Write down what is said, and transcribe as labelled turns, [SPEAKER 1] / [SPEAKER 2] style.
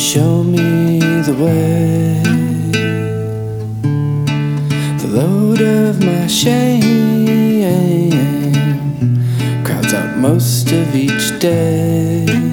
[SPEAKER 1] show me the way. The load of my shame crowds out most of each day.